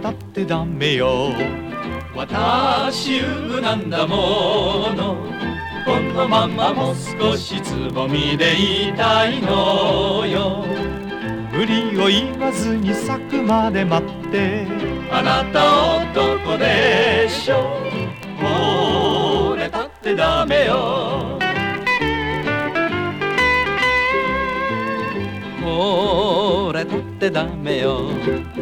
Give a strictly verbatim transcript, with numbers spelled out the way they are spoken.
たってダメよ。 私うなんだもの、このままもう少しつぼみでいたいのよ。 無理を言わずに咲くまで待って、 あなた男でしょ、惚れたってダメよ。 惚れたってダメよ。